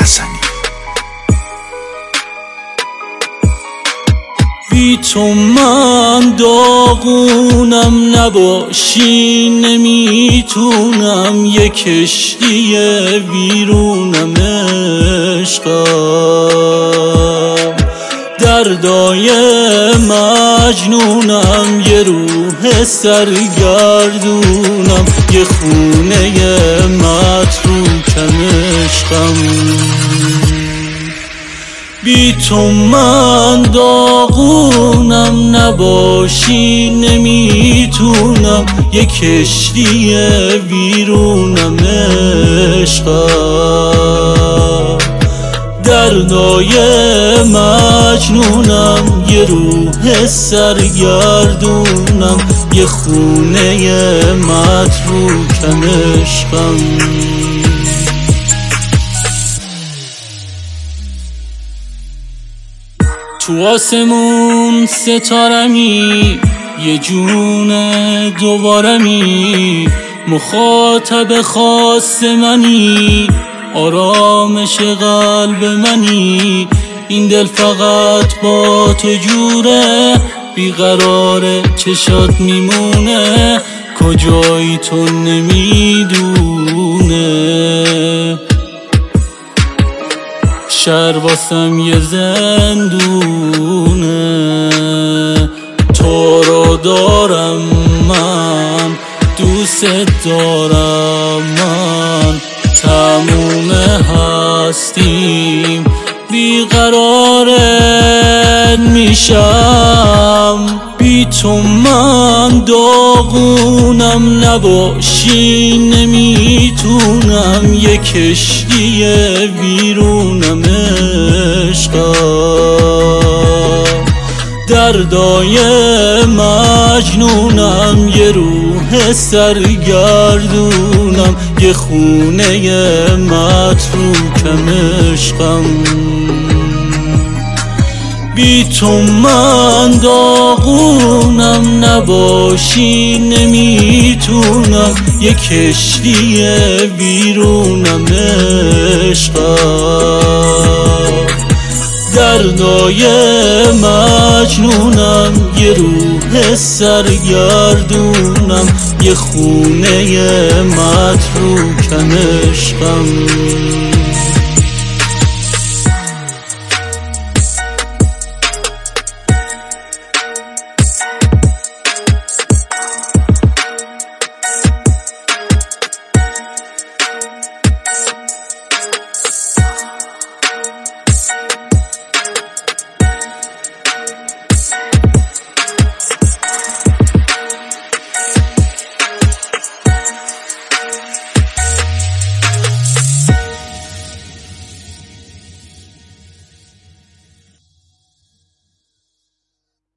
حسنی. بی تو من داغونم، نباشی نمیتونم، یه کشتی ویرونم عشقم. دردای مجنونم، یه روح سرگردونم، یه خونه متروکم عشقم. بی تو من داغونم، نباشی نمیتونم، یه کشتی ویرونم عشقم. دردای مجنونم، یه روح سرگردونم، یه خونه متروکم عشقم. تو آسمون ستارمی، یه جون دوبارمی، مخاطب خاص منی، آرامش قلب منی. این دل فقط با تو جوره، بیقراره چشات میمونه، کجایی تو نمیدونه. شهر واسم یه زندونه، تو رو دارم من، دوست دارم من، تموم هستیم بیقرارت میشم. بی تو من داغونم، نباشی نمیتونم، یه کشتی ویرونم عشقم. دردای مجنونم، یه روح سرگردونم، یه خونه متروکم عشقم. بی تو من داغونم، نباشی نمیتونم، یه کشتی ویرونم عشقم. دردای مجنونم، یه روح سرگردونم، یه خونه متروکم عشقم.